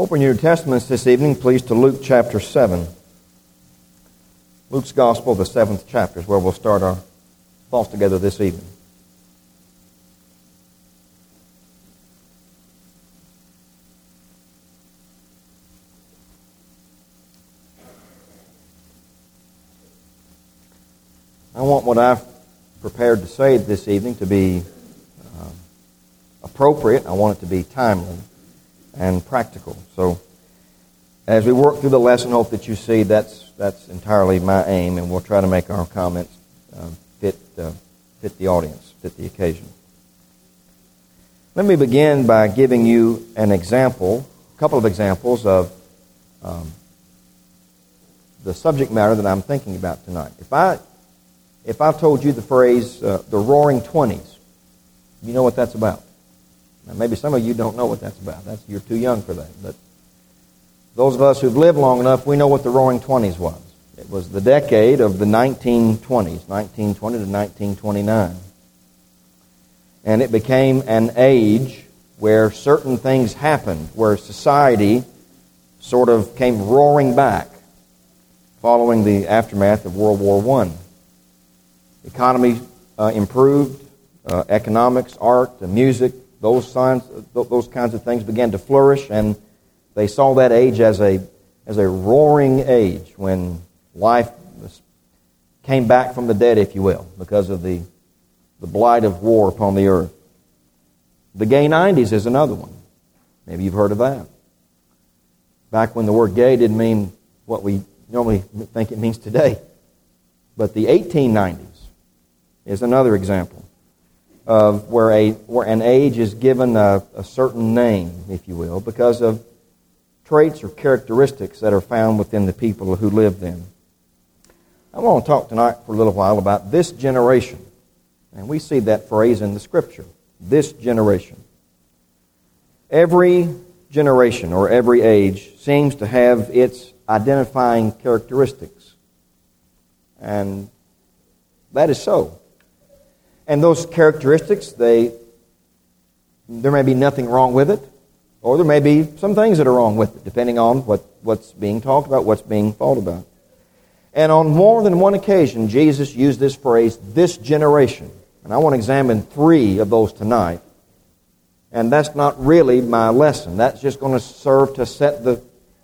Open your Testaments this evening, please, to Luke chapter 7. Luke's Gospel, the 7th chapter, is where we'll start our thoughts together this evening. I want what I've prepared to say this evening to be appropriate. I want it to be timely and practical. So, as we work through the lesson, hope that you see that's entirely my aim, and we'll try to make our comments fit the audience, fit the occasion. Let me begin by giving you an example, a couple of examples of the subject matter that I'm thinking about tonight. If I've told you the phrase, the Roaring Twenties, you know what that's about. Now, maybe some of you don't know what that's about. You're too young for that. But those of us who've lived long enough, we know what the Roaring Twenties was. It was the decade of the 1920s, 1920 to 1929. And it became an age where certain things happened, where society sort of came roaring back following the aftermath of World War I. The economy improved, economics, art, music, those kinds of things began to flourish, and they saw that age as a roaring age when life came back from the dead, if you will, because of the blight of war upon the earth. The gay 90s is another one. Maybe you've heard of that. Back when the word gay didn't mean what we normally think it means today. But the 1890s is another example of where an age is given a certain name, if you will, because of traits or characteristics that are found within the people who live then. I want to talk tonight for a little while about this generation. And we see that phrase in the Scripture, this generation. Every generation or every age seems to have its identifying characteristics. And that is so. And those characteristics, there may be nothing wrong with it, or there may be some things that are wrong with it, depending on what's being talked about, what's being thought about. And on more than one occasion, Jesus used this phrase, this generation. And I want to examine 3 of those tonight. And that's not really my lesson. That's just going to serve to set the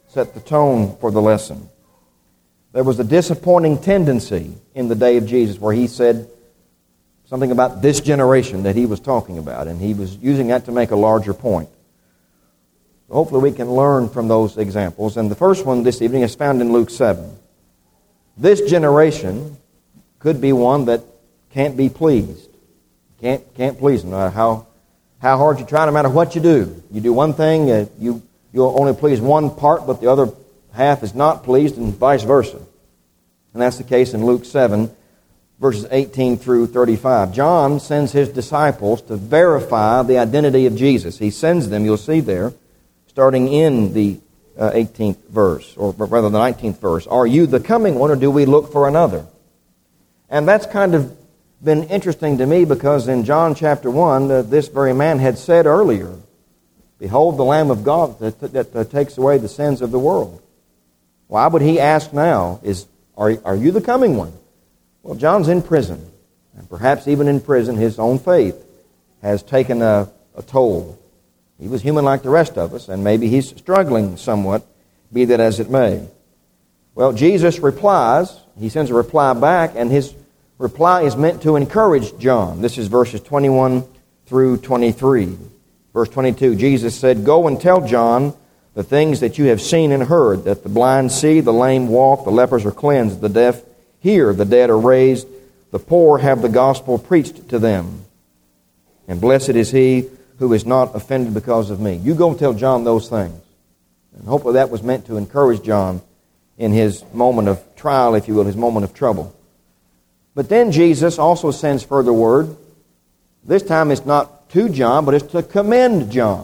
tone for the lesson. There was a disappointing tendency in the day of Jesus where he said something about this generation that he was talking about, and he was using that to make a larger point. Hopefully we can learn from those examples. And the first one this evening is found in Luke 7. This generation could be one that can't be pleased. Can't please them. How hard you try, no matter what you do. You do one thing, you'll only please one part, but the other half is not pleased, and vice versa. And that's the case in Luke 7, verses 18 through 35. John sends his disciples to verify the identity of Jesus. He sends them, you'll see there, starting in the 18th verse, or rather the 19th verse. Are you the coming one, or do we look for another? And that's kind of been interesting to me because in John chapter 1, this very man had said earlier, behold the Lamb of God that takes away the sins of the world. Why would he ask now, are you the coming one? Well, John's in prison, and perhaps even in prison his own faith has taken a toll. He was human like the rest of us, and maybe he's struggling somewhat, be that as it may. Well, Jesus replies, he sends a reply back, and his reply is meant to encourage John. This is verses 21 through 23. Verse 22, Jesus said, go and tell John the things that you have seen and heard, that the blind see, the lame walk, the lepers are cleansed, the deaf hear, the dead are raised, the poor have the gospel preached to them. And blessed is he who is not offended because of me. You go and tell John those things. And hopefully that was meant to encourage John in his moment of trial, if you will, his moment of trouble. But then Jesus also sends further word. This time it's not to John, but it's to commend John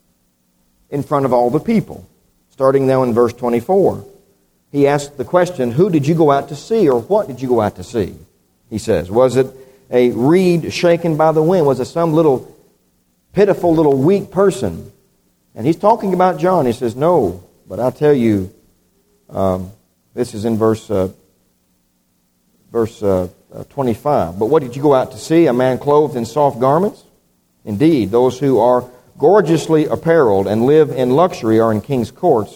in front of all the people. Starting now in verse 24. He asked the question, who did you go out to see, or what did you go out to see? He says, was it a reed shaken by the wind? Was it some little pitiful little weak person And he's talking about John. He says, no, but I'll tell you, this is in verse 25. But what did you go out to see? A man clothed in soft garments? Indeed, those who are gorgeously apparelled and live in luxury are in king's courts.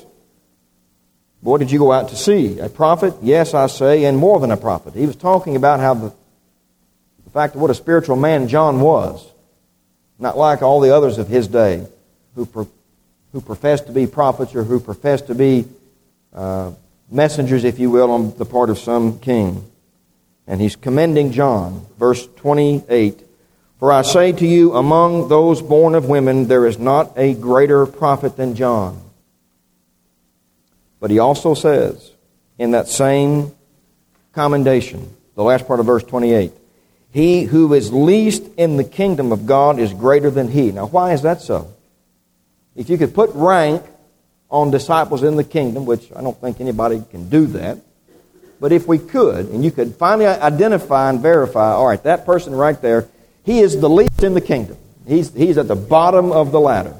But what did you go out to see? A prophet? Yes, I say, and more than a prophet. He was talking about how the fact of what a spiritual man John was. Not like all the others of his day who professed to be prophets or who professed to be messengers, if you will, on the part of some king. And he's commending John. Verse 28, for I say to you, among those born of women, there is not a greater prophet than John. But he also says, in that same commendation, the last part of verse 28, he who is least in the kingdom of God is greater than he. Now, why is that so? If you could put rank on disciples in the kingdom, which I don't think anybody can do that, but if we could, and you could finally identify and verify, all right, that person right there, he is the least in the kingdom. He's at the bottom of the ladder.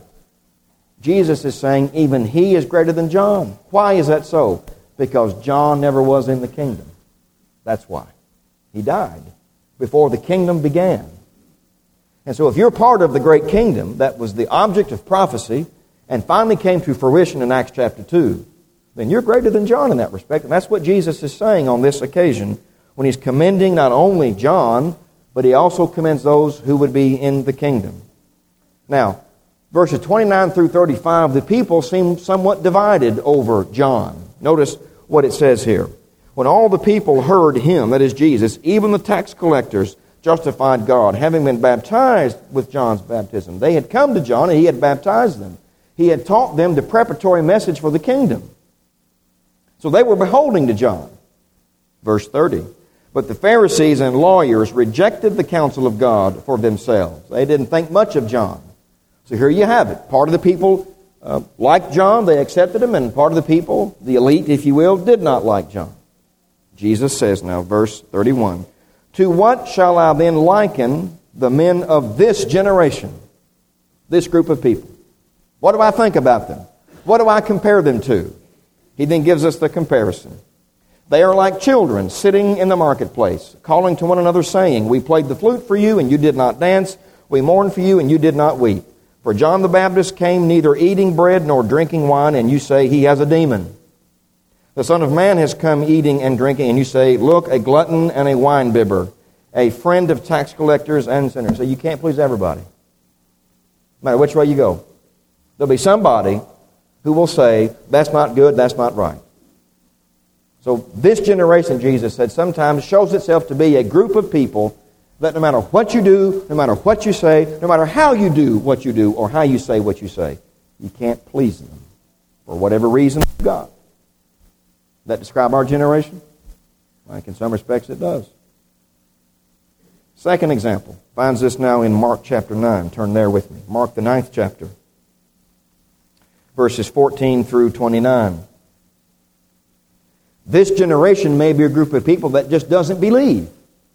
Jesus is saying even he is greater than John. Why is that so? Because John never was in the kingdom. That's why. He died before the kingdom began. And so if you're part of the great kingdom that was the object of prophecy and finally came to fruition in Acts chapter 2, then you're greater than John in that respect. And that's what Jesus is saying on this occasion when he's commending not only John, but he also commends those who would be in the kingdom. Now, verses 29 through 35, the people seem somewhat divided over John. Notice what it says here. When all the people heard him, that is Jesus, even the tax collectors justified God, having been baptized with John's baptism. They had come to John and he had baptized them. He had taught them the preparatory message for the kingdom. So they were beholding to John. Verse 30. But the Pharisees and lawyers rejected the counsel of God for themselves. They didn't think much of John. So here you have it. Part of the people liked John, they accepted him, and part of the people, the elite, if you will, did not like John. Jesus says now, verse 31, to what shall I then liken the men of this generation, this group of people? What do I think about them? What do I compare them to? He then gives us the comparison. They are like children sitting in the marketplace, calling to one another, saying, we played the flute for you, and you did not dance. We mourned for you, and you did not weep. For John the Baptist came neither eating bread nor drinking wine, and you say he has a demon. The Son of Man has come eating and drinking, and you say, look, a glutton and a winebibber, a friend of tax collectors and sinners. So you can't please everybody. No matter which way you go. There'll be somebody who will say, that's not good, that's not right. So this generation, Jesus said, sometimes shows itself to be a group of people that no matter what you do, no matter what you say, no matter how you do what you do or how you say what you say, you can't please them for whatever reason you've got. Does that describe our generation? I think in some respects it does. Second example finds this now in Mark chapter 9. Turn there with me. Mark the 9th chapter. Verses 14 through 29. This generation may be a group of people that just doesn't believe.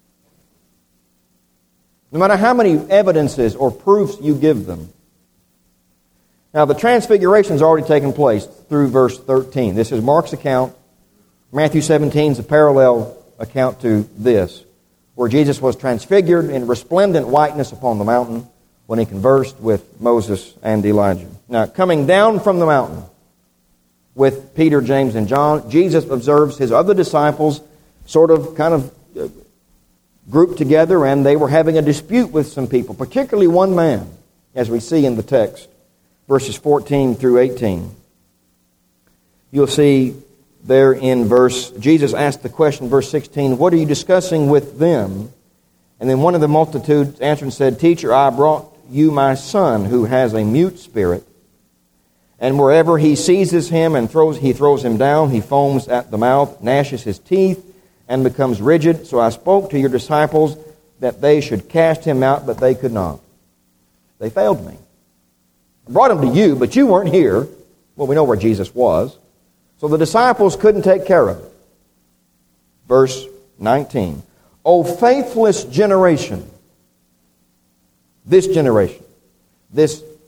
No matter how many evidences or proofs you give them. Now, the transfiguration has already taken place through verse 13. This is Mark's account. Matthew 17 is a parallel account to this, where Jesus was transfigured in resplendent whiteness upon the mountain when he conversed with Moses and Elijah. Now, coming down from the mountain with Peter, James, and John, Jesus observes his other disciples kind of grouped together, and they were having a dispute with some people, particularly one man, as we see in the text, verses 14 through 18. You'll see there in Jesus asked the question, verse 16, what are you discussing with them? And then one of the multitude answered and said, Teacher, I brought you my son who has a mute spirit. And wherever he seizes him and he throws him down, he foams at the mouth, gnashes his teeth, and becomes rigid. So I spoke to your disciples that they should cast him out, but they could not. They failed me. I brought him to you, but you weren't here. Well, we know where Jesus was. So the disciples couldn't take care of it. Verse 19. O faithless generation. This generation. This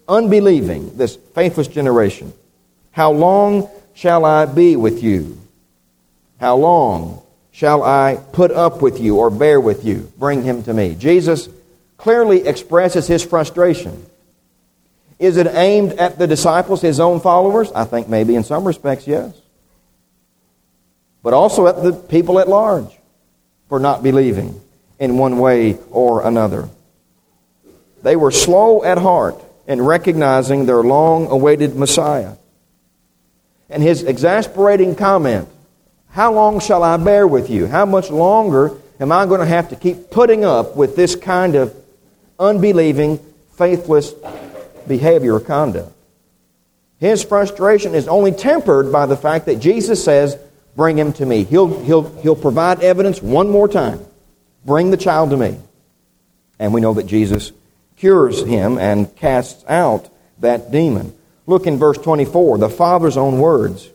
unbelieving, this faithless generation. How long shall I be with you? How long shall I put up with you or bear with you? Bring him to me. Jesus clearly expresses his frustration. Is it aimed at the disciples, his own followers? I think maybe in some respects, yes. But also at the people at large for not believing in one way or another. They were slow at heart in recognizing their long-awaited Messiah. And his exasperating comment, how long shall I bear with you? How much longer am I going to have to keep putting up with this kind of unbelieving, faithless behavior or conduct? His frustration is only tempered by the fact that Jesus says, bring him to me. He'll provide evidence one more time. Bring the child to me. And we know that Jesus cures him and casts out that demon. Look in verse 24, the Father's own words.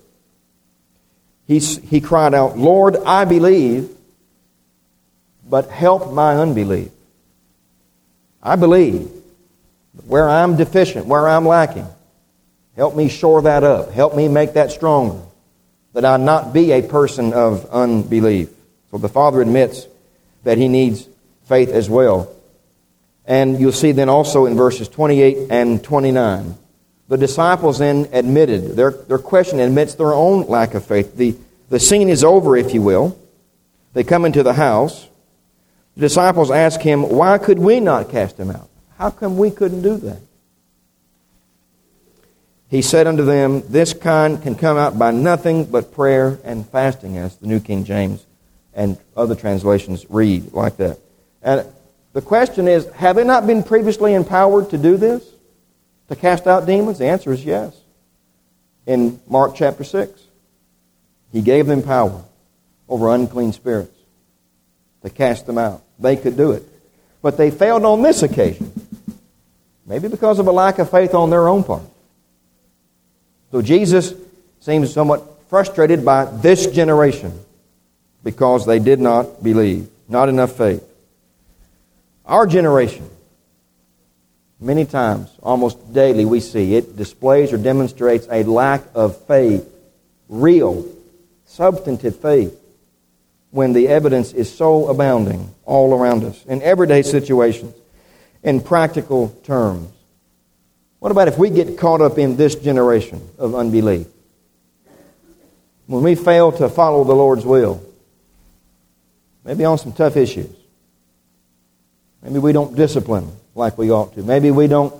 He cried out, Lord, I believe, but help my unbelief. I believe, but where I'm deficient, where I'm lacking, help me shore that up. Help me make that stronger, that I not be a person of unbelief. So the Father admits that he needs faith as well. And you'll see then also in verses 28 and 29, the disciples then admitted, their question admits their own lack of faith. The scene is over, if you will. They come into the house. The disciples ask him, why could we not cast him out? How come we couldn't do that? He said unto them, this kind can come out by nothing but prayer and fasting, as the New King James and other translations read like that. And the question is, have they not been previously empowered to do this? To cast out demons? The answer is yes. In Mark chapter 6, he gave them power over unclean spirits to cast them out. They could do it. But they failed on this occasion. Maybe because of a lack of faith on their own part. So Jesus seems somewhat frustrated by this generation because they did not believe. Not enough faith. Our generation, many times, almost daily, we see it displays or demonstrates a lack of faith, real, substantive faith, when the evidence is so abounding all around us, in everyday situations, in practical terms. What about if we get caught up in this generation of unbelief? When we fail to follow the Lord's will, maybe on some tough issues. Maybe we don't discipline like we ought to. Maybe we don't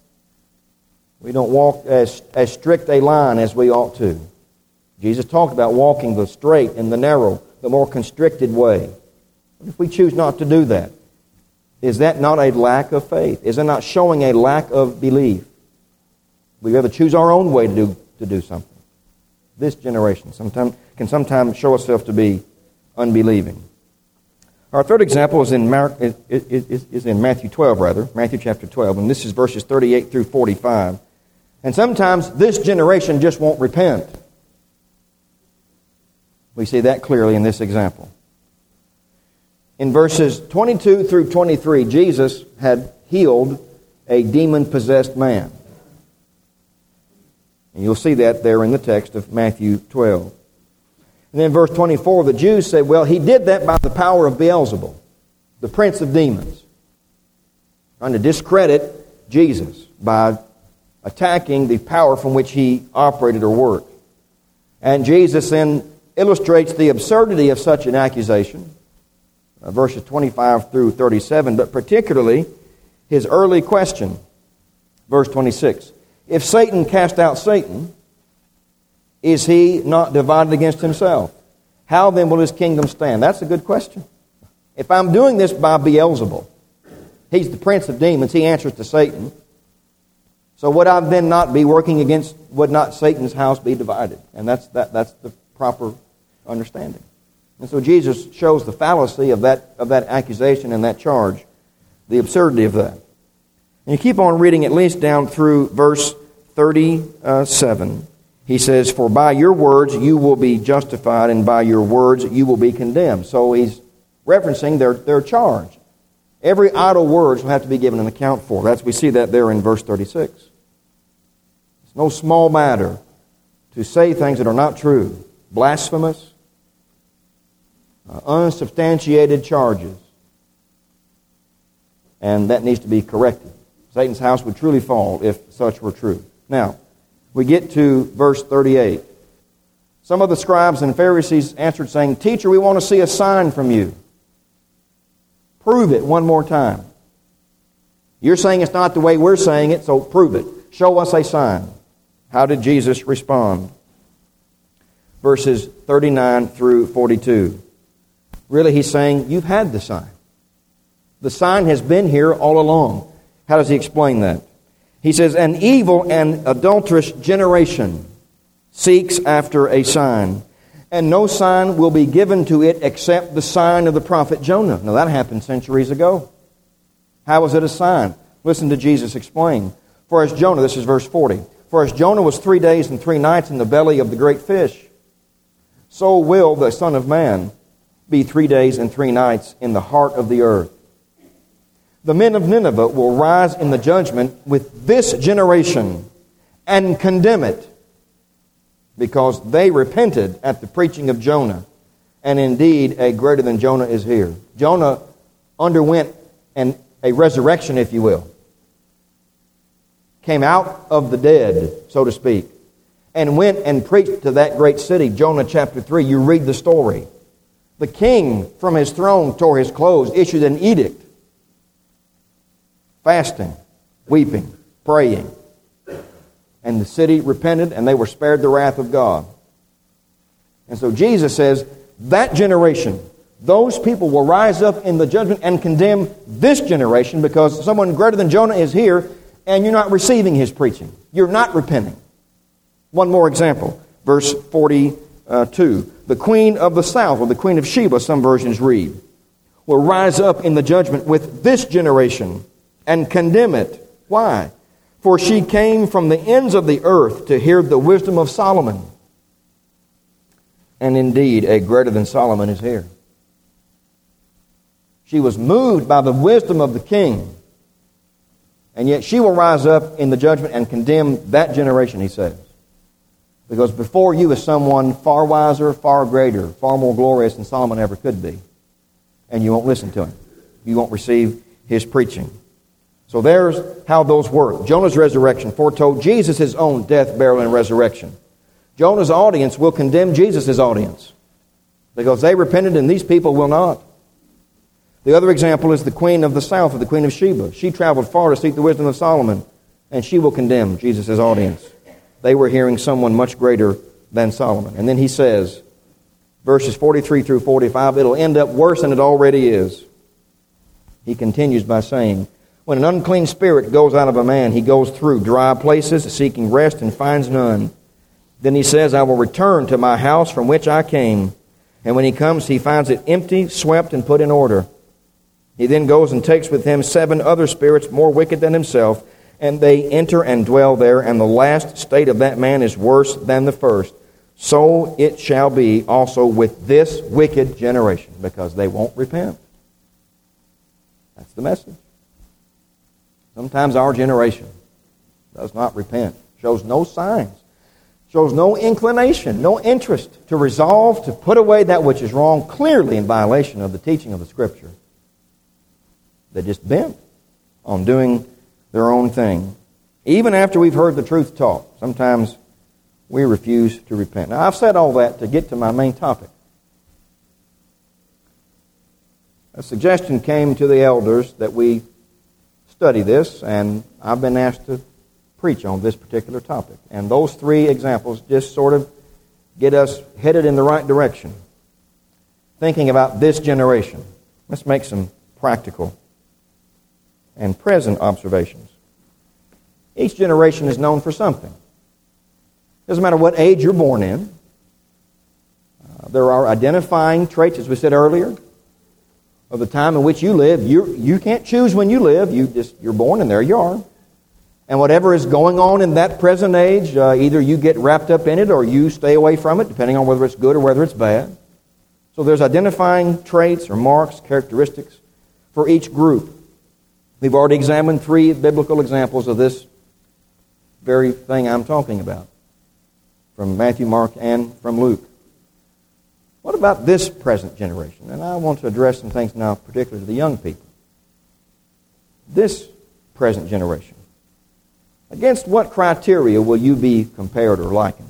walk as strict a line as we ought to. Jesus talked about walking the straight and the narrow, the more constricted way. But if we choose not to do that, is that not a lack of faith? Is it not showing a lack of belief? We rather choose our own way to do something. This generation can sometimes show itself to be unbelieving. Our third example is in Matthew 12, Matthew chapter 12, and this is verses 38 through 45. And sometimes this generation just won't repent. We see that clearly in this example. In verses 22 through 23, Jesus had healed a demon-possessed man. And you'll see that there in the text of Matthew 12. And then in verse 24, the Jews said, well, he did that by the power of Beelzebul, the prince of demons. Trying to discredit Jesus by attacking the power from which he operated or worked. And Jesus then illustrates the absurdity of such an accusation, verses 25 through 37, but particularly his early question, verse 26. If Satan cast out Satan, is he not divided against himself? How then will his kingdom stand? That's a good question. If I'm doing this by Beelzebul, he's the prince of demons, he answers to Satan. So would I then not be working against, would not Satan's house be divided? And that's the proper understanding. And so Jesus shows the fallacy of that accusation and that charge, the absurdity of that. And you keep on reading at least down through verse 37. He says, for by your words you will be justified, and by your words you will be condemned. So he's referencing their charge. Every idle word will have to be given an account for. We see that there in verse 36. no small matter to say things that are not true, blasphemous, unsubstantiated charges. And that needs to be corrected. Satan's house would truly fall if such were true. Now, we get to verse 38. Some of the scribes and Pharisees answered, saying, Teacher, we want to see a sign from you. Prove it one more time. You're saying it's not the way we're saying it, so prove it. Show us a sign. How did Jesus respond? Verses 39 through 42. Really, he's saying, you've had the sign. The sign has been here all along. How does he explain that? He says, an evil and adulterous generation seeks after a sign, and no sign will be given to it except the sign of the prophet Jonah. Now that happened centuries ago. How was it a sign? Listen to Jesus explain. For as Jonah, this is verse 40, for as Jonah was 3 days and 3 nights in the belly of the great fish, so will the Son of Man be 3 days and 3 nights in the heart of the earth. The men of Nineveh will rise in the judgment with this generation and condemn it, because they repented at the preaching of Jonah. And indeed, a greater than Jonah is here. Jonah underwent a resurrection, if you will. Came out of the dead, so to speak, and went and preached to that great city. Jonah chapter 3, you read the story. The king from his throne tore his clothes, issued an edict. Fasting, weeping, praying. And the city repented, and they were spared the wrath of God. And so Jesus says, that generation, those people will rise up in the judgment and condemn this generation, because someone greater than Jonah is here, and you're not receiving his preaching. You're not repenting. One more example, verse 42. The queen of the south, or the queen of Sheba, some versions read, will rise up in the judgment with this generation and condemn it. Why? For she came from the ends of the earth to hear the wisdom of Solomon. And indeed, a greater than Solomon is here. She was moved by the wisdom of the king. And yet she will rise up in the judgment and condemn that generation, he says. Because before you is someone far wiser, far greater, far more glorious than Solomon ever could be. And you won't listen to him. You won't receive his preaching. So there's how those work. Jonah's resurrection foretold Jesus' own death, burial, and resurrection. Jonah's audience will condemn Jesus' audience, because they repented and these people will not. The other example is the queen of the south, or the queen of Sheba. She traveled far to seek the wisdom of Solomon, and she will condemn Jesus' audience. They were hearing someone much greater than Solomon. And then he says, verses 43 through 45, it'll end up worse than it already is. He continues by saying, when an unclean spirit goes out of a man, he goes through dry places, seeking rest, and finds none. Then he says, I will return to my house from which I came. And when he comes, he finds it empty, swept, and put in order. He then goes and takes with him 7 other spirits more wicked than himself, and they enter and dwell there, and the last state of that man is worse than the first. So it shall be also with this wicked generation, because they won't repent. That's the message. Sometimes our generation does not repent, shows no signs, shows no inclination, no interest to resolve to put away that which is wrong, clearly in violation of the teaching of the Scripture. They're just bent on doing their own thing. Even after we've heard the truth taught, sometimes we refuse to repent. Now, I've said all that to get to my main topic. A suggestion came to the elders that we study this, and I've been asked to preach on this particular topic. And those 3 examples just sort of get us headed in the right direction. Thinking about this generation. Let's make some practical and present observations. Each generation is known for something. Doesn't matter what age you're born in. There are identifying traits, as we said earlier, of the time in which you live. You can't choose when you live. You're born and there you are. And whatever is going on in that present age, either you get wrapped up in it or you stay away from it, depending on whether it's good or whether it's bad. So there's identifying traits or marks, characteristics for each group. We've already examined 3 biblical examples of this very thing I'm talking about, from Matthew, Mark, and from Luke. What about this present generation? And I want to address some things now, particularly to the young people. This present generation. Against what criteria will you be compared or likened?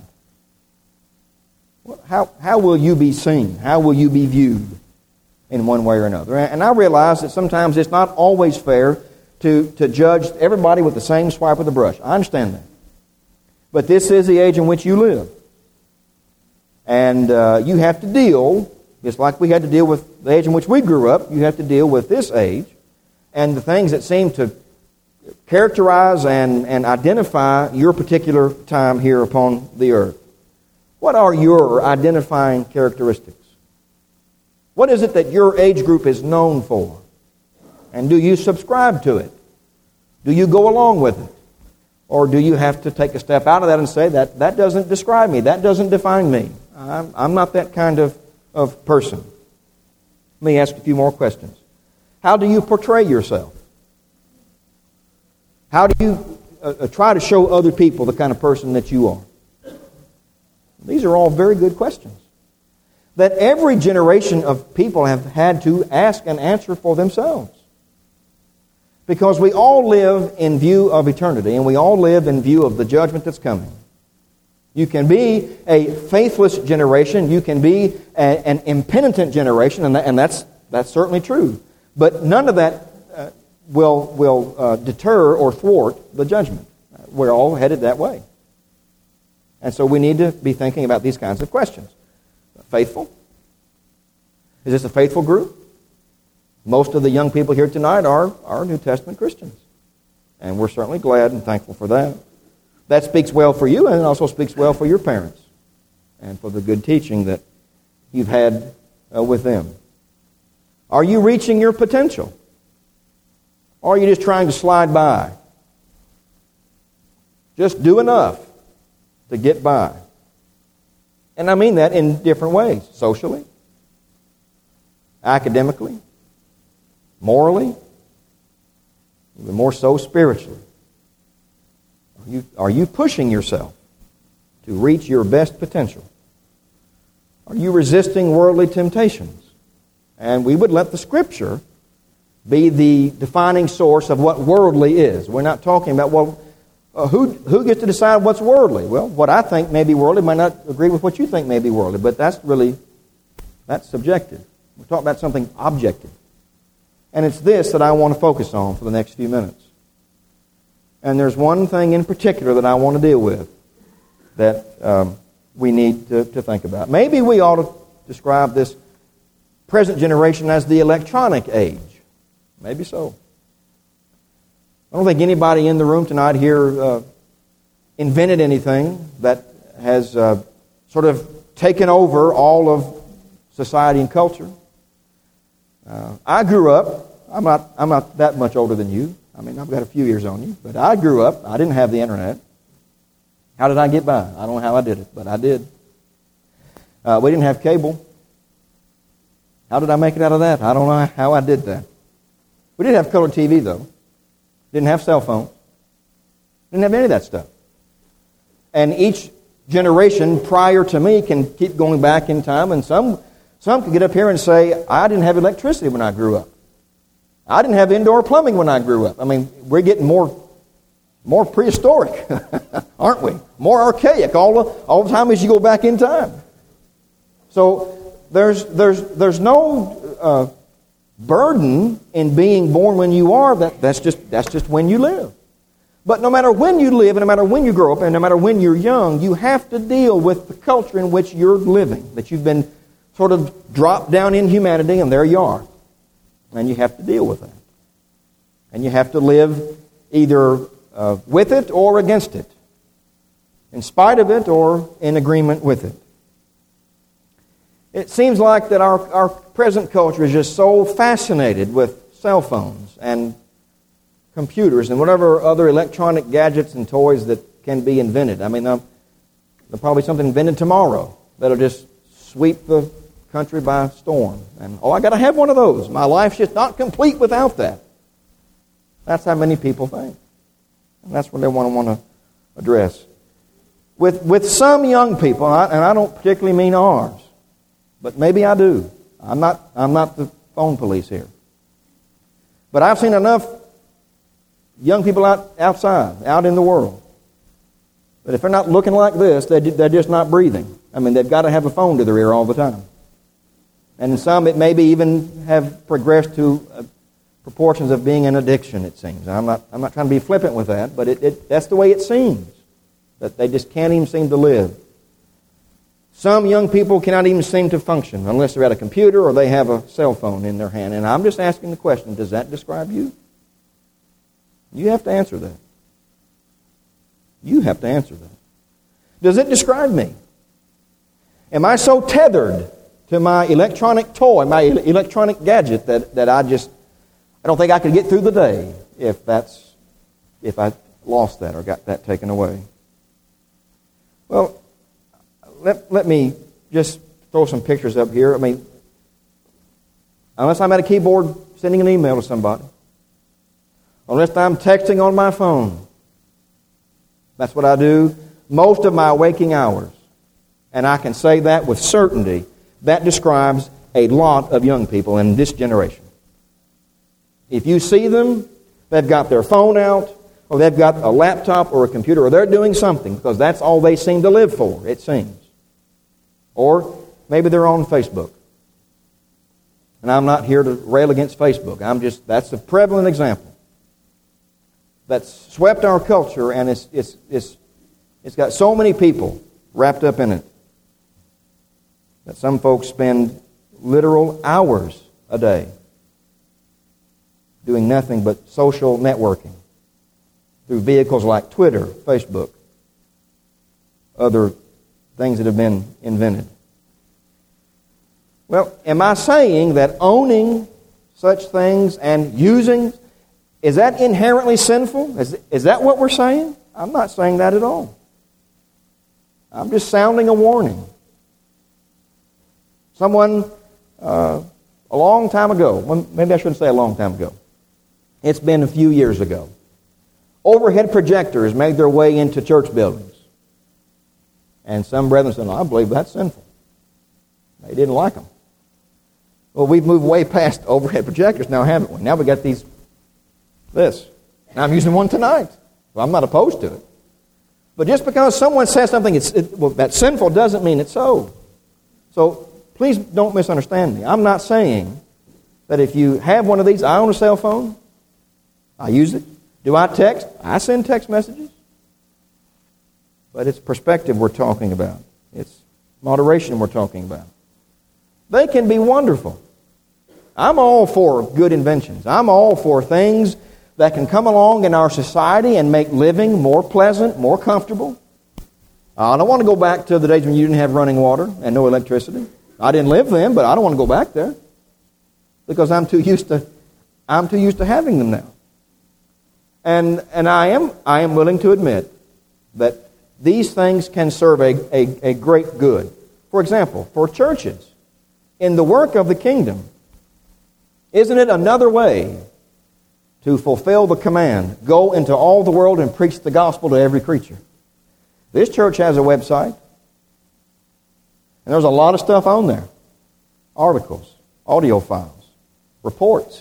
How will you be seen? How will you be viewed in one way or another? And I realize that sometimes it's not always fair to judge everybody with the same swipe of the brush. I understand that. But this is the age in which you live. And you have to deal, just like we had to deal with the age in which we grew up, you have to deal with this age and the things that seem to characterize and identify your particular time here upon the earth. What are your identifying characteristics? What is it that your age group is known for? And do you subscribe to it? Do you go along with it? Or do you have to take a step out of that and say, that doesn't describe me, that doesn't define me? I'm not that kind of person. Let me ask a few more questions. How do you portray yourself? How do you try to show other people the kind of person that you are? These are all very good questions that every generation of people have had to ask and answer for themselves. Because we all live in view of eternity, and we all live in view of the judgment that's coming. You can be a faithless generation, you can be an impenitent generation, and that's certainly true. But none of that will deter or thwart the judgment. We're all headed that way. And so we need to be thinking about these kinds of questions. Faithful? Is this a faithful group? Most of the young people here tonight are New Testament Christians. And we're certainly glad and thankful for that. That speaks well for you, and it also speaks well for your parents and for the good teaching that you've had with them. Are you reaching your potential? Or are you just trying to slide by? Just do enough to get by. And I mean that in different ways. Socially, academically, morally, even more so spiritually. Are you pushing yourself to reach your best potential? Are you resisting worldly temptations? And we would let the Scripture be the defining source of what worldly is. We're not talking about, who gets to decide what's worldly? Well, what I think may be worldly might not agree with what you think may be worldly, but that's subjective. We're talking about something objective. And it's this that I want to focus on for the next few minutes. And there's one thing in particular that I want to deal with that we need to think about. Maybe we ought to describe this present generation as the electronic age. Maybe so. I don't think anybody in the room tonight here invented anything that has sort of taken over all of society and culture. I grew up. I'm not that much older than you. I mean, I've got a few years on you, but I grew up. I didn't have the internet. How did I get by? I don't know how I did it, but I did. We didn't have cable. How did I make it out of that? I don't know how I did that. We did have color TV, though. Didn't have cell phones. Didn't have any of that stuff. And each generation prior to me can keep going back in time, and some can get up here and say, I didn't have electricity when I grew up. I didn't have indoor plumbing when I grew up. I mean, we're getting more prehistoric, aren't we? More archaic all the time as you go back in time. So there's no burden in being born when you are. That's just when you live. But no matter when you live, and no matter when you grow up, and no matter when you're young, you have to deal with the culture in which you're living. That you've been sort of dropped down in humanity, and there you are. And you have to deal with that. And you have to live either with it or against it. In spite of it or in agreement with it. It seems like that our present culture is just so fascinated with cell phones and computers and whatever other electronic gadgets and toys that can be invented. I mean, there'll probably be something invented tomorrow that'll just sweep the country by storm. And, I got to have one of those. My life's just not complete without that. That's how many people think. And that's what they want to address. With some young people, and I don't particularly mean ours, but maybe I do. I'm not the phone police here. But I've seen enough young people outside, out in the world, that if they're not looking like this, they're just not breathing. I mean, they've got to have a phone to their ear all the time. And in some, it maybe even have progressed to proportions of being an addiction, it seems. I'm not trying to be flippant with that, but that's the way it seems, that they just can't even seem to live. Some young people cannot even seem to function unless they're at a computer or they have a cell phone in their hand. And I'm just asking the question, does that describe you? You have to answer that. You have to answer that. Does it describe me? Am I so tethered to my electronic toy, my electronic gadget, that I don't think I could get through the day if I lost that or got that taken away? Well, let me just throw some pictures up here. I mean, unless I'm at a keyboard sending an email to somebody, unless I'm texting on my phone, that's what I do most of my waking hours. And I can say that with certainty. That describes a lot of young people in this generation. If you see them, they've got their phone out, or they've got a laptop or a computer, or they're doing something, because that's all they seem to live for, it seems. Or maybe they're on Facebook. And I'm not here to rail against Facebook. That's a prevalent example that's swept our culture, and it's got so many people wrapped up in it that some folks spend literal hours a day doing nothing but social networking through vehicles like Twitter, Facebook, other things that have been invented. Well, am I saying that owning such things and using, is that inherently sinful? Is that what we're saying? I'm not saying that at all. I'm just sounding a warning. Someone, a long time ago, maybe I shouldn't say a long time ago, it's been a few years ago, overhead projectors made their way into church buildings. And some brethren said, I believe that's sinful. They didn't like them. Well, we've moved way past overhead projectors now, haven't we? Now we got this. Now I'm using one tonight. Well, I'm not opposed to it. But just because someone says something that's sinful doesn't mean it's so. So please don't misunderstand me. I'm not saying that if you have one of these, I own a cell phone, I use it. Do I text? I send text messages. But it's perspective we're talking about. It's moderation we're talking about. They can be wonderful. I'm all for good inventions. I'm all for things that can come along in our society and make living more pleasant, more comfortable. I don't want to go back to the days when you didn't have running water and no electricity. I didn't live then, but I don't want to go back there because I'm too used to having them now. And I am willing to admit that these things can serve a great good. For example, for churches, in the work of the kingdom, isn't it another way to fulfill the command, go into all the world and preach the gospel to every creature? This church has a website, and there's a lot of stuff on there. Articles, audio files, reports,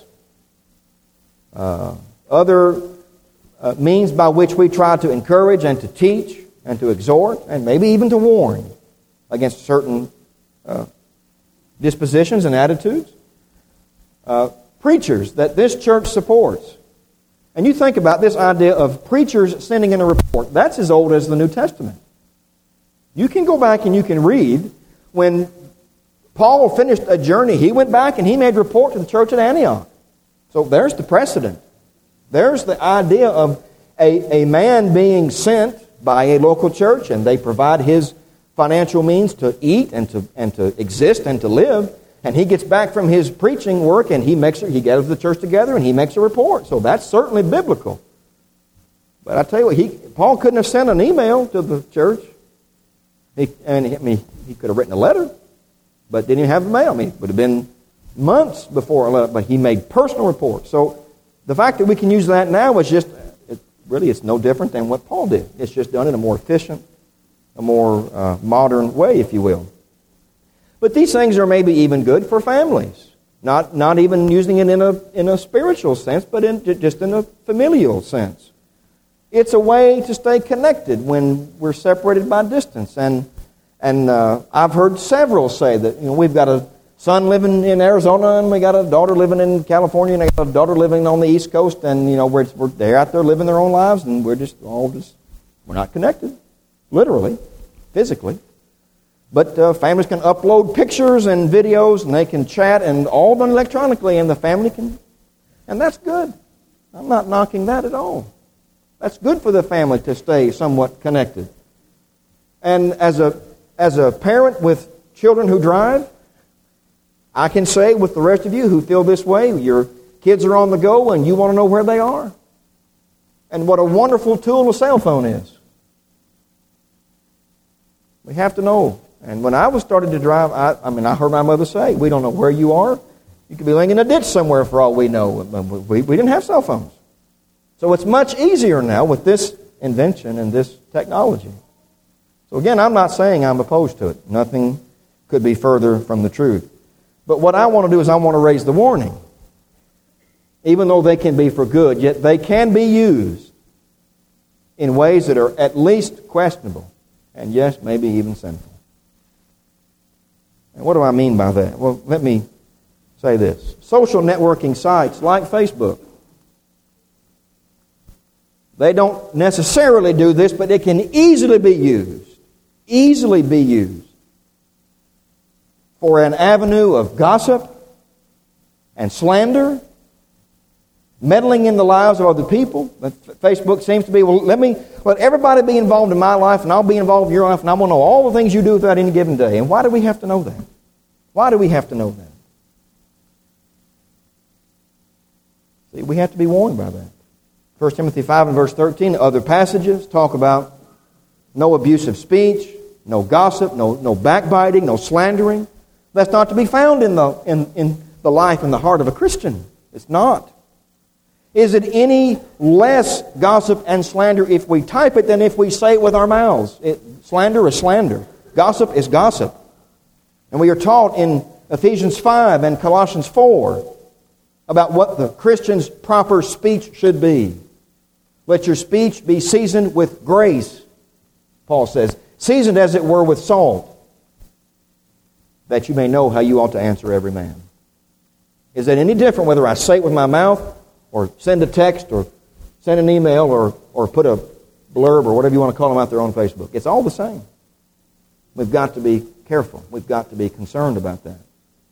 other means by which we try to encourage and to teach and to exhort and maybe even to warn against certain dispositions and attitudes. Preachers that this church supports. And you think about this idea of preachers sending in a report. That's as old as the New Testament. You can go back and you can read when Paul finished a journey, he went back and he made report to the church at Antioch. So there's the precedent. There's the idea of a man being sent by a local church, and they provide his financial means to eat and to exist and to live. And he gets back from his preaching work, and he gathers the church together, and he makes a report. So that's certainly biblical. But I tell you what, Paul couldn't have sent an email to the church. He could have written a letter, but didn't even have the mail. It would have been months before a letter, but he made personal reports. So the fact that we can use that now is just really it's no different than what Paul did. It's just done in a more efficient, a more modern way, if you will. But these things are maybe even good for families. Not even using it in a spiritual sense, but just in a familial sense. It's a way to stay connected when we're separated by distance. And I've heard several say that we've got a son living in Arizona, and we got a daughter living in California, and I got a daughter living on the East Coast, and they're out there living their own lives, and we're not connected, literally, physically. But families can upload pictures and videos, and they can chat, and all done electronically, and the family can, and that's good. I'm not knocking that at all. That's good for the family to stay somewhat connected. And as a parent with children who drive, I can say with the rest of you who feel this way, your kids are on the go and you want to know where they are. And what a wonderful tool a cell phone is. We have to know. And when I was starting to drive, I heard my mother say, we don't know where you are. You could be laying in a ditch somewhere for all we know. We didn't have cell phones. So it's much easier now with this invention and this technology. So again, I'm not saying I'm opposed to it. Nothing could be further from the truth. But what I want to do is I want to raise the warning. Even though they can be for good, yet they can be used in ways that are at least questionable. And yes, maybe even sinful. And what do I mean by that? Well, let me say this. Social networking sites like Facebook, they don't necessarily do this, but it can easily be used for an avenue of gossip and slander, meddling in the lives of other people. Facebook seems to be, let everybody be involved in my life, and I'll be involved in your life, and I want to know all the things you do throughout any given day. And why do we have to know that? Why do we have to know that? See, we have to be warned by that. 1 Timothy 5 and verse 13, other passages talk about no abusive speech, no gossip, no backbiting, no slandering. That's not to be found in the life and the heart of a Christian. It's not. Is it any less gossip and slander if we type it than if we say it with our mouths? Slander is slander. Gossip is gossip. And we are taught in Ephesians 5 and Colossians 4 about what the Christian's proper speech should be. Let your speech be seasoned with grace, Paul says. Seasoned, as it were, with salt, that you may know how you ought to answer every man. Is it any different whether I say it with my mouth, or send a text, or send an email, or put a blurb, or whatever you want to call them out there on Facebook? It's all the same. We've got to be careful. We've got to be concerned about that.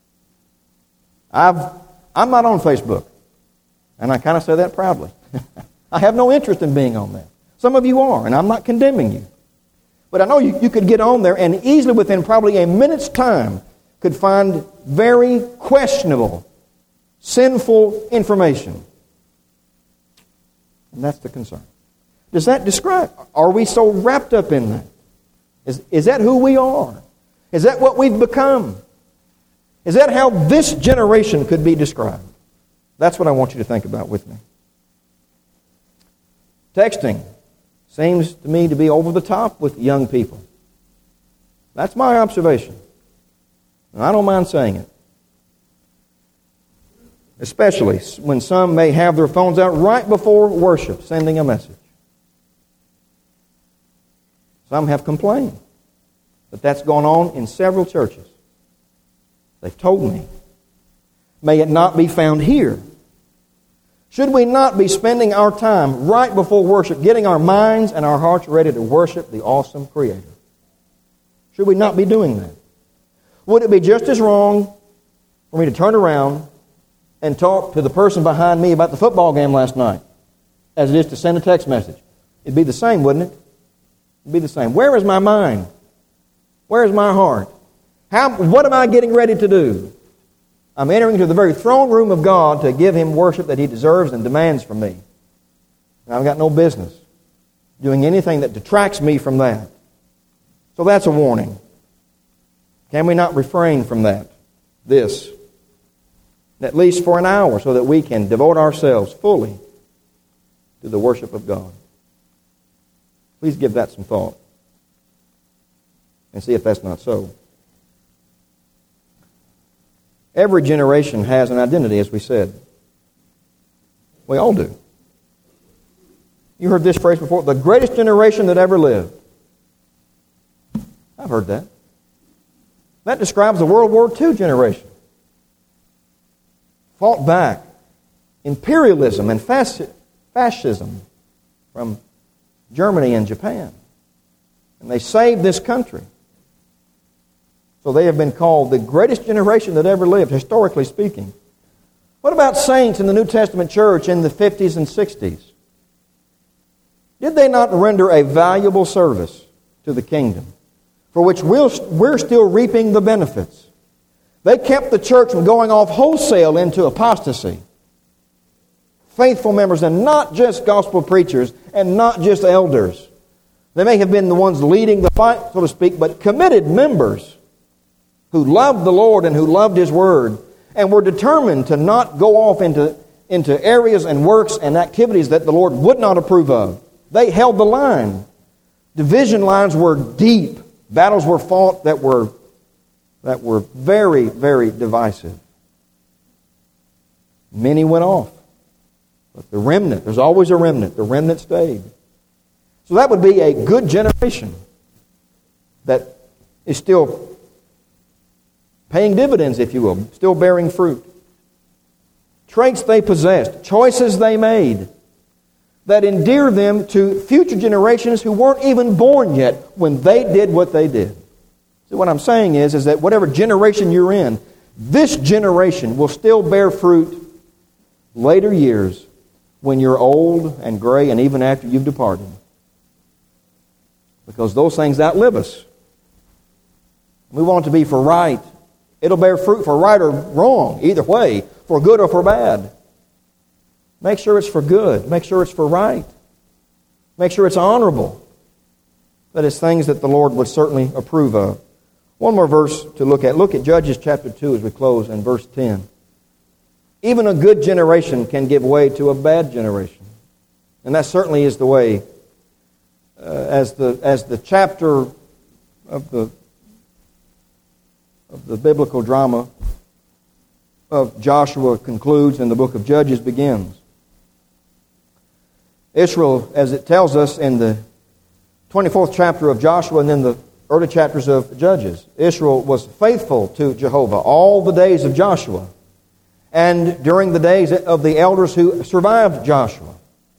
I'm not on Facebook, and I kind of say that proudly. I have no interest in being on that. Some of you are, and I'm not condemning you. But I know you could get on there and easily within probably a minute's time could find very questionable, sinful information. And that's the concern. Does that describe? Are we so wrapped up in that? Is that who we are? Is that what we've become? Is that how this generation could be described? That's what I want you to think about with me. Texting seems to me to be over the top with young people. That's my observation. And I don't mind saying it. Especially when some may have their phones out right before worship, sending a message. Some have complained that that's gone on in several churches. They've told me. May it not be found here. Should we not be spending our time right before worship, getting our minds and our hearts ready to worship the awesome Creator? Should we not be doing that? Would it be just as wrong for me to turn around and talk to the person behind me about the football game last night as it is to send a text message? It'd be the same, wouldn't it? It'd be the same. Where is my mind? Where is my heart? What am I getting ready to do? I'm entering into the very throne room of God to give Him worship that He deserves and demands from me. And I've got no business doing anything that detracts me from that. So that's a warning. Can we not refrain from that? This. At least for an hour so that we can devote ourselves fully to the worship of God. Please give that some thought and see if that's not so. Every generation has an identity, as we said. We all do. You heard this phrase before, the greatest generation that ever lived. I've heard that. That describes the World War II generation. Fought back imperialism and fascism from Germany and Japan. And they saved this country. So they have been called the greatest generation that ever lived, historically speaking. What about saints in the New Testament church in the 50s and 60s? Did they not render a valuable service to the kingdom, for which we're still reaping the benefits? They kept the church from going off wholesale into apostasy. Faithful members, and not just gospel preachers, and not just elders. They may have been the ones leading the fight, so to speak, but committed members who loved the Lord and who loved His Word, and were determined to not go off into areas and works and activities that the Lord would not approve of. They held the line. Division lines were deep. Battles were fought that were very, very divisive. Many went off. But the remnant, there's always a remnant. The remnant stayed. So that would be a good generation that is still paying dividends, if you will, still bearing fruit. Traits they possessed, choices they made, that endear them to future generations who weren't even born yet when they did what they did. So what I'm saying is that whatever generation you're in, this generation will still bear fruit later years when you're old and gray and even after you've departed. Because those things outlive us. We want it to be for right. It'll bear fruit for right or wrong, either way, for good or for bad. Make sure it's for good. Make sure it's for right. Make sure it's honorable. That is things that the Lord would certainly approve of. One more verse to look at. Look at Judges chapter 2 as we close in verse 10. Even a good generation can give way to a bad generation. And that certainly is the way as the chapter of the biblical drama of Joshua concludes and the book of Judges begins. Israel, as it tells us in the 24th chapter of Joshua and then the early chapters of Judges, Israel was faithful to Jehovah all the days of Joshua and during the days of the elders who survived Joshua.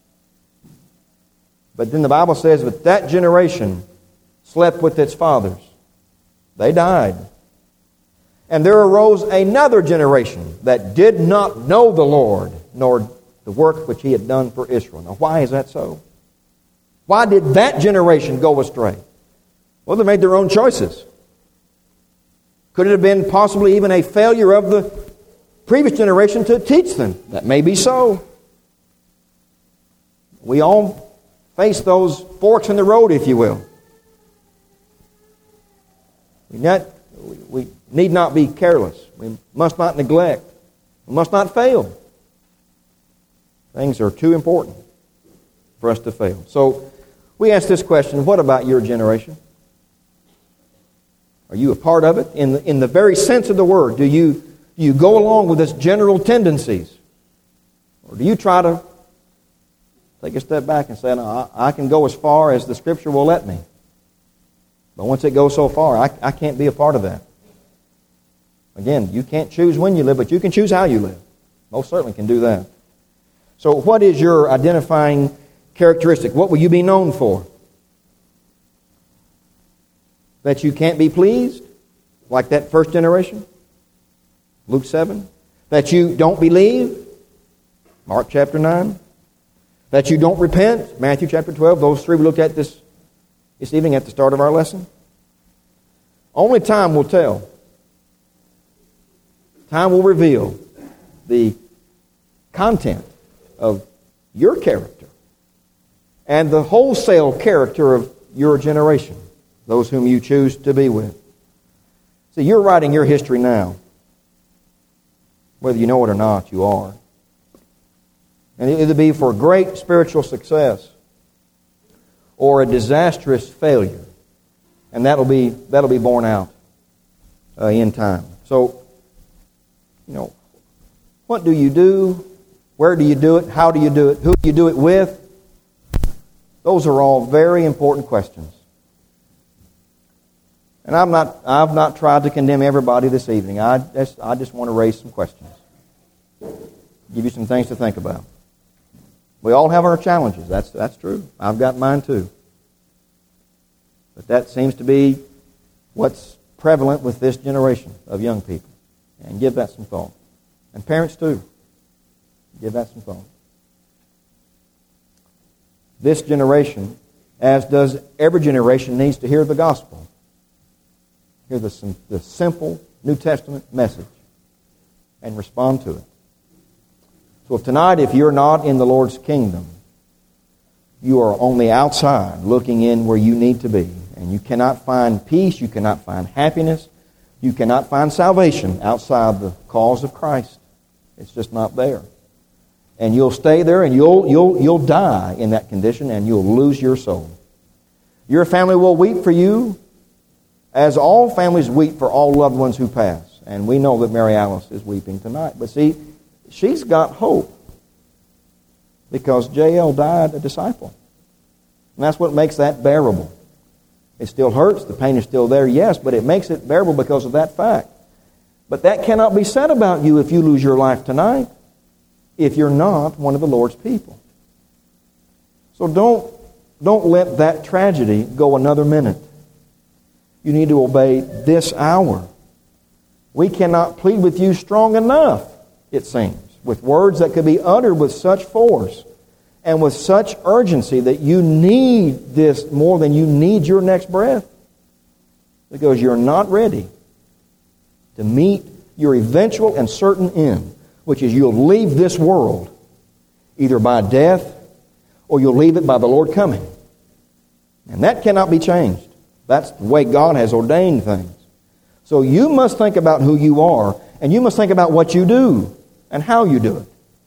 But then the Bible says that that generation slept with its fathers. They died. And there arose another generation that did not know the Lord, nor the work which He had done for Israel. Now, why is that so? Why did that generation go astray? Well, they made their own choices. Could it have been possibly even a failure of the previous generation to teach them? That may be so. We all face those forks in the road, if you will. We need not be careless. We must not neglect. We must not fail. Things are too important for us to fail. So we ask this question, what about your generation? Are you a part of it? In the very sense of the word, do you go along with its general tendencies? Or do you try to take a step back and say, no, I can go as far as the Scripture will let me. But once it goes so far, I can't be a part of that. Again, you can't choose when you live, but you can choose how you live. Most certainly can do that. So what is your identifying characteristic? What will you be known for? That you can't be pleased, like that first generation? Luke 7. That you don't believe? Mark chapter 9. That you don't repent? Matthew chapter 12. Those three we looked at this evening at the start of our lesson. Only time will tell. Time will reveal the content of your character and the wholesale character of your generation, those whom you choose to be with. See, you're writing your history now. Whether you know it or not, you are. And it'll be for great spiritual success or a disastrous failure. And that'll be borne out in time. So, what do you do? Where do you do it? How do you do it? Who do you do it with? Those are all very important questions. And I've not tried to condemn everybody this evening. I just want to raise some questions. Give you some things to think about. We all have our challenges. That's true. I've got mine too. But that seems to be what's prevalent with this generation of young people. And give that some thought. And parents too. Give that some thought. This generation, as does every generation, needs to hear the gospel. Hear the simple New Testament message and respond to it. So tonight, if you're not in the Lord's kingdom, you are on the outside looking in where you need to be. And you cannot find peace, you cannot find happiness, you cannot find salvation outside the cause of Christ. It's just not there. And you'll stay there and you'll die in that condition and you'll lose your soul. Your family will weep for you as all families weep for all loved ones who pass. And we know that Mary Alice is weeping tonight. But see, she's got hope because J.L. died a disciple. And that's what makes that bearable. It still hurts. The pain is still there, yes, but it makes it bearable because of that fact. But that cannot be said about you if you lose your life tonight, if you're not one of the Lord's people. So don't let that tragedy go another minute. You need to obey this hour. We cannot plead with you strong enough, it seems, with words that could be uttered with such force and with such urgency that you need this more than you need your next breath. Because you're not ready to meet your eventual and certain end, which is you'll leave this world either by death or you'll leave it by the Lord coming. And that cannot be changed. That's the way God has ordained things. So you must think about who you are, and you must think about what you do and how you do it.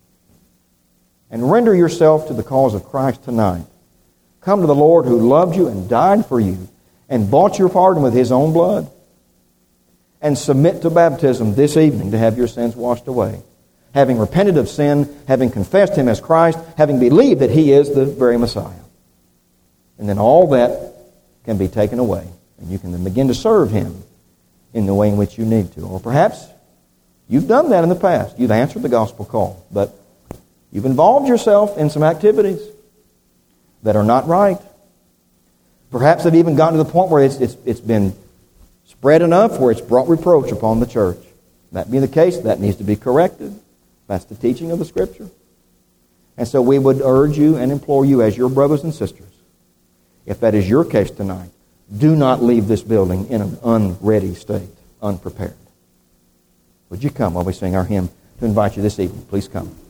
And render yourself to the cause of Christ tonight. Come to the Lord who loved you and died for you and bought your pardon with His own blood. And submit to baptism this evening to have your sins washed away. Having repented of sin, having confessed Him as Christ, having believed that He is the very Messiah. And then all that can be taken away. And you can then begin to serve Him in the way in which you need to. Or perhaps you've done that in the past. You've answered the gospel call. But you've involved yourself in some activities that are not right. Perhaps they've even gotten to the point where it's been spread enough where it's brought reproach upon the church. That being the case, that needs to be corrected. That's the teaching of the Scripture. And so we would urge you and implore you as your brothers and sisters, if that is your case tonight, do not leave this building in an unready state, unprepared. Would you come while we sing our hymn to invite you this evening? Please come.